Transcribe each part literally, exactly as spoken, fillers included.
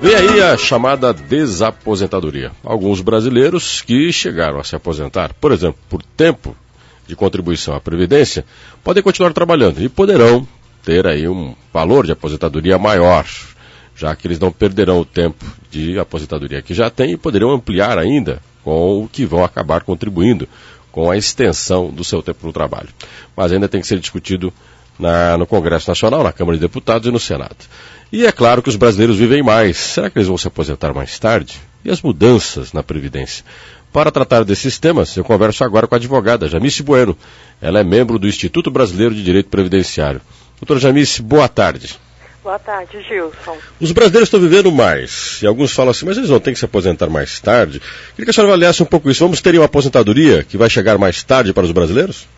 Vem aí a chamada desaposentadoria. Alguns brasileiros que chegaram a se aposentar, por exemplo, por tempo de contribuição à Previdência, podem continuar trabalhando e poderão ter aí um valor de aposentadoria maior, já que eles não perderão o tempo de aposentadoria que já têm e poderão ampliar ainda com o que vão acabar contribuindo com a extensão do seu tempo no trabalho. Mas ainda tem que ser discutido na, no Congresso Nacional, na Câmara de Deputados e no Senado. E é claro que os brasileiros vivem mais. Será que eles vão se aposentar mais tarde? E as mudanças na Previdência? Para tratar desses temas, eu converso agora com a advogada Jamice Bueno. Ela é membro do Instituto Brasileiro de Direito Previdenciário. Doutora Jamice, boa tarde. Boa tarde, Gilson. Os brasileiros estão vivendo mais. E alguns falam assim, mas eles não têm que se aposentar mais tarde. Queria que a senhora avaliasse um pouco isso. Vamos ter uma aposentadoria que vai chegar mais tarde para os brasileiros?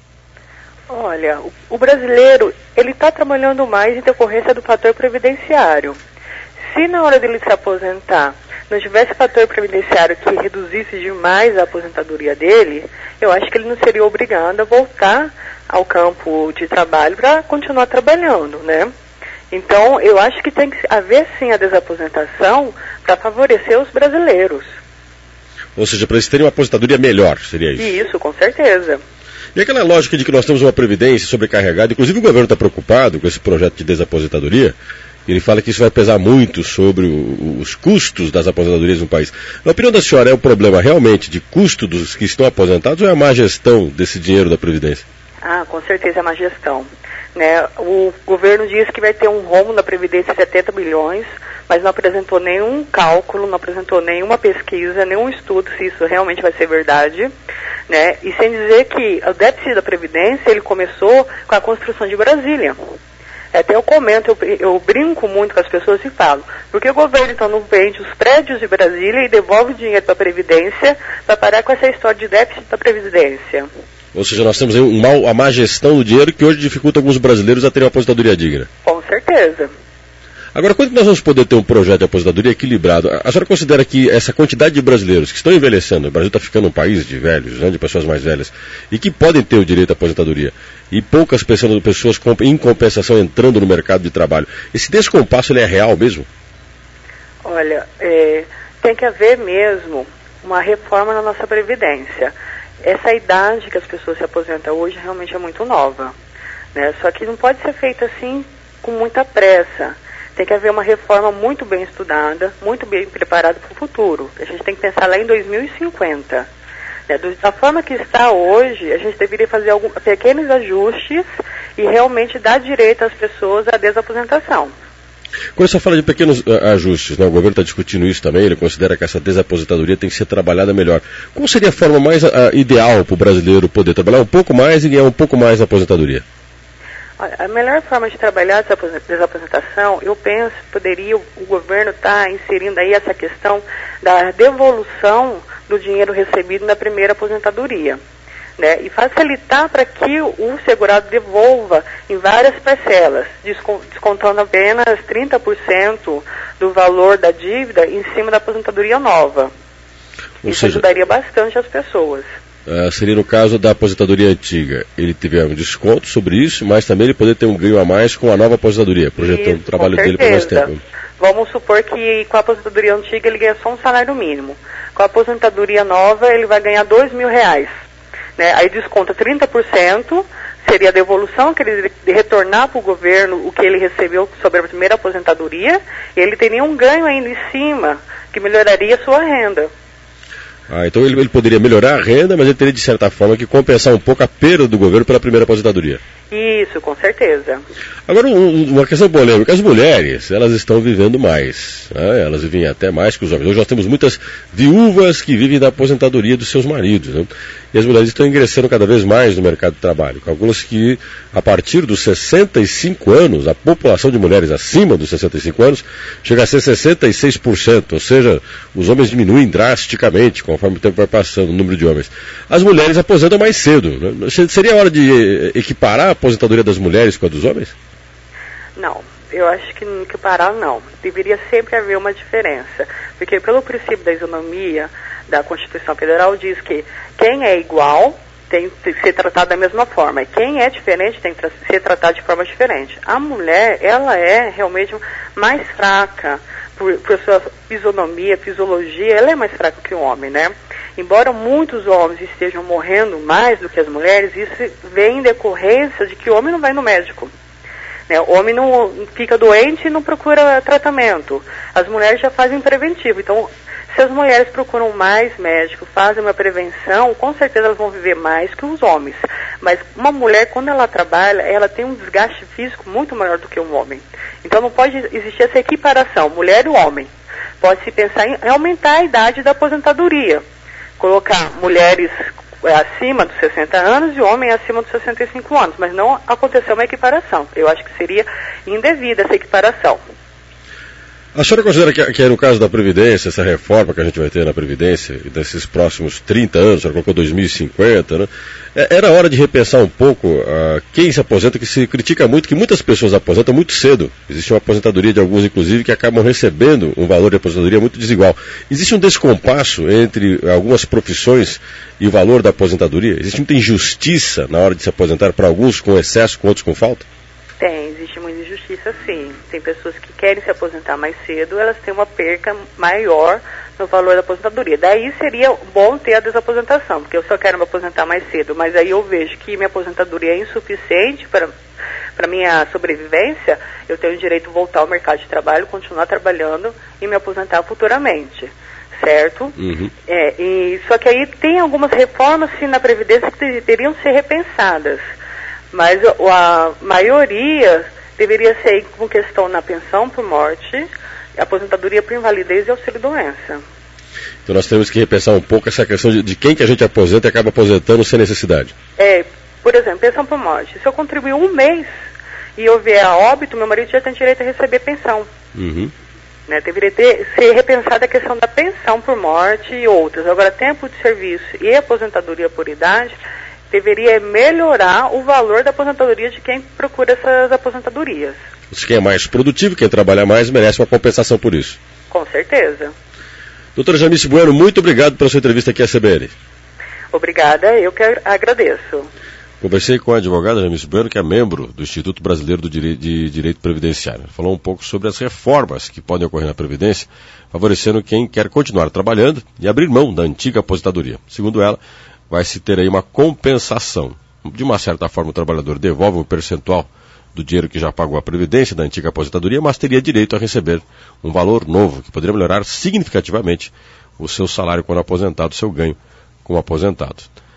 Olha, o, o brasileiro, ele está trabalhando mais em decorrência do fator previdenciário. Se na hora dele se aposentar não tivesse fator previdenciário que reduzisse demais a aposentadoria dele, eu acho que ele não seria obrigado a voltar ao campo de trabalho para continuar trabalhando, né? Então, eu acho que tem que haver sim a desaposentação para favorecer os brasileiros. Ou seja, para eles terem uma aposentadoria melhor, seria isso? Isso, com certeza. E aquela lógica de que nós temos uma previdência sobrecarregada, inclusive o governo está preocupado com esse projeto de desaposentadoria, ele fala que isso vai pesar muito sobre o, os custos das aposentadorias no país. Na opinião da senhora, é o problema realmente de custo dos que estão aposentados ou é a má gestão desse dinheiro da Previdência? Ah, com certeza é má gestão. Né? O governo diz que vai ter um rombo na Previdência de setenta bilhões, mas não apresentou nenhum cálculo, não apresentou nenhuma pesquisa, nenhum estudo se isso realmente vai ser verdade. Né? E sem dizer que o déficit da Previdência, ele começou com a construção de Brasília. Até eu comento, eu, eu brinco muito com as pessoas e falo, porque o governo então não vende os prédios de Brasília e devolve o dinheiro para a Previdência para parar com essa história de déficit da Previdência. Ou seja, nós temos aí um mal, a má gestão do dinheiro que hoje dificulta alguns brasileiros a terem uma aposentadoria digna. Com certeza. Agora, quando nós vamos poder ter um projeto de aposentadoria equilibrado, a senhora considera que essa quantidade de brasileiros que estão envelhecendo, o Brasil está ficando um país de velhos, né, de pessoas mais velhas, e que podem ter o direito à aposentadoria, e poucas pessoas, pessoas em compensação entrando no mercado de trabalho, esse descompasso ele é real mesmo? Olha, é, tem que haver mesmo uma reforma na nossa Previdência. Essa idade que as pessoas se aposentam hoje realmente é muito nova, né? Só que não pode ser feita assim com muita pressa. Tem que haver uma reforma muito bem estudada, muito bem preparada para o futuro. A gente tem que pensar lá em dois mil e cinquenta. Né? Da forma que está hoje, a gente deveria fazer alguns pequenos ajustes e realmente dar direito às pessoas à desaposentação. Quando você fala de pequenos uh, ajustes, né, o governo está discutindo isso também, ele considera que essa desaposentadoria tem que ser trabalhada melhor. Qual seria a forma mais uh, ideal para o brasileiro poder trabalhar um pouco mais e ganhar um pouco mais na aposentadoria? A melhor forma de trabalhar essa desaposentação, eu penso que poderia o governo estar tá inserindo aí essa questão da devolução do dinheiro recebido na primeira aposentadoria. Né, e facilitar para que o segurado devolva em várias parcelas, descontando apenas trinta por cento do valor da dívida em cima da aposentadoria nova. Ou Isso seja, ajudaria bastante as pessoas. Uh, seria no caso da aposentadoria antiga, ele tiver um desconto sobre isso, mas também ele poder ter um ganho a mais com a nova aposentadoria, projetando isso, o trabalho dele por mais tempo. Vamos supor que com a aposentadoria antiga ele ganha só um salário mínimo. Com a aposentadoria nova ele vai ganhar dois mil reais. Né? Aí desconta trinta por cento, seria a devolução que ele retornar para o governo o que ele recebeu sobre a primeira aposentadoria, e ele tem nenhum ganho ainda em cima, que melhoraria a sua renda. Ah, então ele, ele poderia melhorar a renda, mas ele teria de certa forma que compensar um pouco a perda do governo pela primeira aposentadoria. Isso, com certeza. Agora, um, uma questão polêmica, as mulheres, elas estão vivendo mais, né? Elas vivem até mais que os homens. Hoje nós temos muitas viúvas que vivem da aposentadoria dos seus maridos, né? E as mulheres estão ingressando cada vez mais no mercado de trabalho. Calcula-se que a partir dos sessenta e cinco anos, a população de mulheres acima dos sessenta e cinco anos chega a ser sessenta e seis por cento, ou seja, os homens diminuem drasticamente conforme o tempo vai passando, o número de homens. As mulheres aposentam mais cedo, né? Seria a hora de equiparar a aposentadoria das mulheres com a dos homens? Não, eu acho que equiparar não. Deveria sempre haver uma diferença, porque pelo princípio da isonomia da Constituição Federal diz que quem é igual tem que ser tratado da mesma forma, e quem é diferente tem que ser tratado de forma diferente. A mulher, ela é realmente mais fraca, por, por sua fisionomia, fisiologia, ela é mais fraca que o homem, né? Embora muitos homens estejam morrendo mais do que as mulheres, isso vem em decorrência de que o homem não vai no médico. Né? O homem não fica doente e não procura tratamento. As mulheres já fazem preventivo. Então, se as mulheres procuram mais médico, fazem uma prevenção, com certeza elas vão viver mais que os homens. Mas uma mulher, quando ela trabalha, ela tem um desgaste físico muito maior do que um homem. Então não pode existir essa equiparação, mulher e homem. Pode-se pensar em aumentar a idade da aposentadoria. Colocar mulheres acima dos sessenta anos e homem acima dos sessenta e cinco anos, mas não aconteceu uma equiparação. Eu acho que seria indevida essa equiparação. A senhora considera que, que no caso da Previdência, essa reforma que a gente vai ter na Previdência, desses próximos trinta anos, a senhora colocou dois mil e cinquenta, né? Era hora de repensar um pouco uh, quem se aposenta, que se critica muito, que muitas pessoas aposentam muito cedo. Existe uma aposentadoria de alguns, inclusive, que acabam recebendo um valor de aposentadoria muito desigual. Existe um descompasso entre algumas profissões e o valor da aposentadoria? Existe muita injustiça na hora de se aposentar para alguns com excesso, com outros com falta? Tem, existe muita injustiça, sim. Tem pessoas que querem se aposentar mais cedo, elas têm uma perca maior no valor da aposentadoria. Daí seria bom ter a desaposentação, porque eu só quero me aposentar mais cedo, mas aí eu vejo que minha aposentadoria é insuficiente para para minha sobrevivência, eu tenho o direito de voltar ao mercado de trabalho, continuar trabalhando e me aposentar futuramente. Certo? Uhum. É, e, só que aí tem algumas reformas, sim, na Previdência que deveriam ser repensadas. Mas a maioria deveria ser com questão na pensão por morte, aposentadoria por invalidez e auxílio-doença. Então nós temos que repensar um pouco essa questão de, de quem que a gente aposenta e acaba aposentando sem necessidade. É, por exemplo, pensão por morte. Se eu contribuir um mês e eu vier a óbito, meu marido já tem direito a receber pensão. Uhum. Né, deveria ter, ser repensada a questão da pensão por morte e outras. Agora, tempo de serviço e aposentadoria por idade deveria melhorar o valor da aposentadoria de quem procura essas aposentadorias. Quem é mais produtivo, quem trabalha mais, merece uma compensação por isso. Com certeza. Doutora Janice Bueno, muito obrigado pela sua entrevista aqui à C B N. Obrigada, eu que agradeço. Conversei com a advogada Janice Bueno, que é membro do Instituto Brasileiro do Dire... de Direito Previdenciário. Falou um pouco sobre as reformas que podem ocorrer na Previdência, favorecendo quem quer continuar trabalhando e abrir mão da antiga aposentadoria. Segundo ela, vai se ter aí uma compensação. De uma certa forma, o trabalhador devolve um percentual do dinheiro que já pagou a Previdência da antiga aposentadoria, mas teria direito a receber um valor novo, que poderia melhorar significativamente o seu salário quando aposentado, o seu ganho como aposentado.